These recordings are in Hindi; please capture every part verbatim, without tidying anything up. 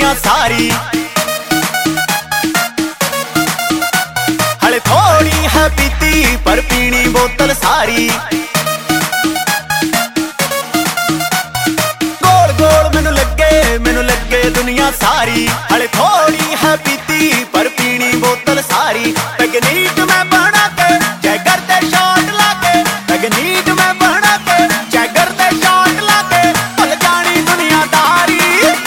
दुनिया सारी। हले थोड़ी है पीती पर पीनी बोतल सारी। गोल गोल मैनू लगे मैनू लगे दुनिया सारी। हले थोड़ी है पीती पर पीनी बोतल सारी। पैगनीट मैं बना के जैगर ते शॉट लाके, पैगनीट मैं बना के जैगर ते शॉट लाके भुल जानी दुनियादारी।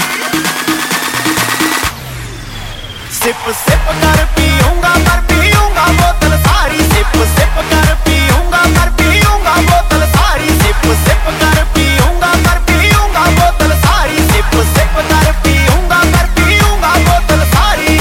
सिप सिप कर पीऊंगा पर पीऊंगा बोतल सारी। सिप सिप कर पीऊंगा पर पीऊंगा बोतल सारी। सिप सिप कर पीऊंगा पर पीऊंगा बोतल सारी। सिप सिप कर पीऊंगा पर पीऊंगा बोतल सारी।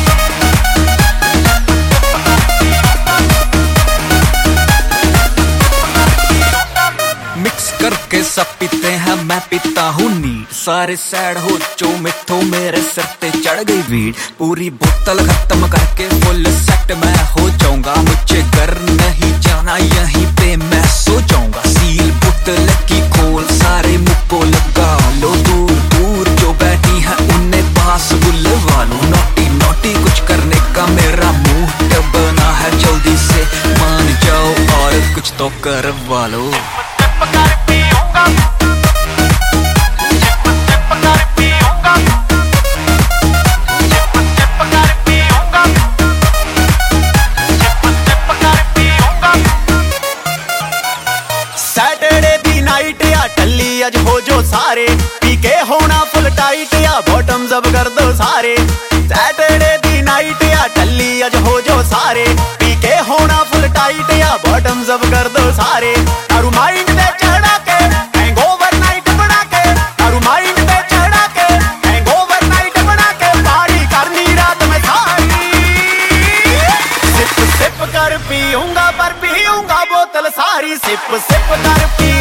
मिक्स करके सब पीते हैं, मैं पीता हूँ नीट। सारे सैड हो जो मिठो मेरे सर पे चढ़ गई भीड़। पूरी बोतल खत्म करके फुल सेट मैं हो जाऊंगा। मुझे घर नहीं जाना यहीं पे मैं सो जाऊंगा। सील बोतल की खोल सारे मुंह को लगा लो। दूर दूर जो बैठी है उन्हें पास बुलवा लो। नोटी नोटी कुछ करने का मेरा मूड बना है, जल्दी से मान जाओ और कुछ तो करवा लो। सैटरडे दी नाइट या टल्ली अज हो जो सारे। पी के होना फुल टाइट या बॉटम्स अप कर दो सारे। सैटरडे दी नाइट या टल्ली अज हो जो सारे। पी के होना फुल टाइट या बॉटम्स अप कर दो सारे। तारू माइंड पे चढ़ा के हैंगओवर नाइट बना के, तारू माइंड पे चढ़ा के हैंगओवर नाइट बना के पार्टी करनी रात में सारी। सिप सिप कर पीऊंगा पर पीऊंगा बोतल सारी। सिप सिप कर पी